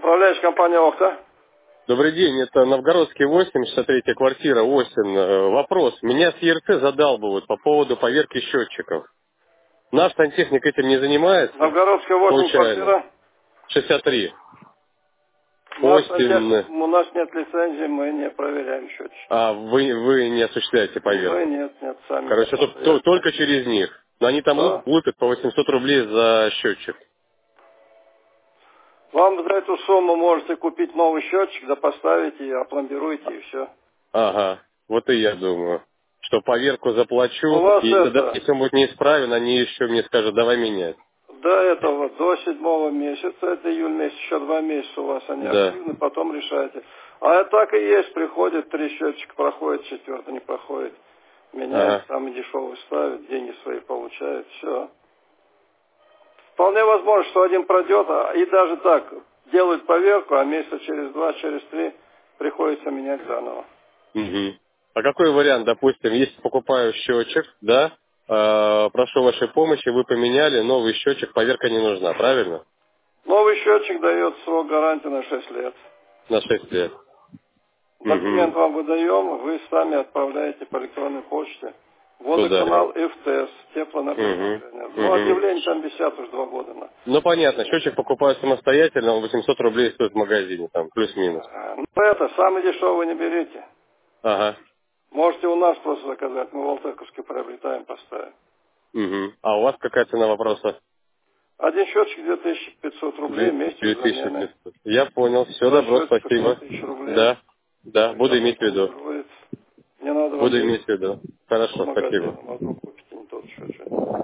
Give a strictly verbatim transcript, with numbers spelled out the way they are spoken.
Управляющая компания «Охта». Добрый день, это Новгородский восемь, шестьдесят третья квартира, Осин. Э, Вопрос. Меня с ЕРТ задалбывают по поводу поверки счетчиков. Наш сантехник этим не занимается? Новгородская восемь, Случайно. квартира. шестьдесят три. Наш сантехник, Осин. у нас нет лицензии, мы не проверяем счетчики. А вы, вы не осуществляете Мы поверку? нет, нет, сами не Короче, тут то- самостоятельно. только через них. Но они там луп- Да. лупят по восемьсот рублей за счетчик. Вам за эту сумму можете купить новый счетчик, да поставите, опломбируйте и все. Ага, вот и я думаю, что поверку У заплачу, вас и если, да- это, если он будет неисправен, они еще мне скажут, давай менять. до этого, до седьмого месяца, это июль месяц, еще два месяца у вас они Да. активны, потом решайте. А так и есть, приходит, три счетчика проходит, четвертый не проходит. Меняет, Ага. самый дешевый ставит, деньги свои получает, все. Вполне возможно, что один пройдет, а и даже так, делают поверку, а месяца через два, через три приходится менять заново. Мгм. А какой вариант, допустим, если покупаю счетчик, да, э, прошу вашей помощи, вы поменяли, новый счетчик, поверка не нужна, правильно? Новый счетчик дает срок гарантии на шесть лет. На шесть лет. Документ Угу. вам выдаем, вы сами отправляете по электронной почте. Туда. Водоканал ФТС, Угу. теплоэнергосбережение. Ну, Угу. объявление там висят уже два года. На. Ну, понятно, счетчик покупаю самостоятельно, он восемьсот рублей стоит в магазине, там, плюс-минус. А, Ну, это, самый дешевый не берите. Ага. Можете у нас просто заказать, мы в Алтайковске приобретаем, поставим. Угу. А у вас какая цена вопроса? Один счетчик две тысячи пятьсот рублей вместе с две тысячи заменой. пятьсот. Я понял. Все, Два добро, счетчика сто спасибо. тысяч рублей. Да, да, буду Когда иметь в потом виду. будет. Не надо вам Буду ездить иметь в виду. по Хорошо, спасибо. магазинам, а вдруг купите не тот счетчик.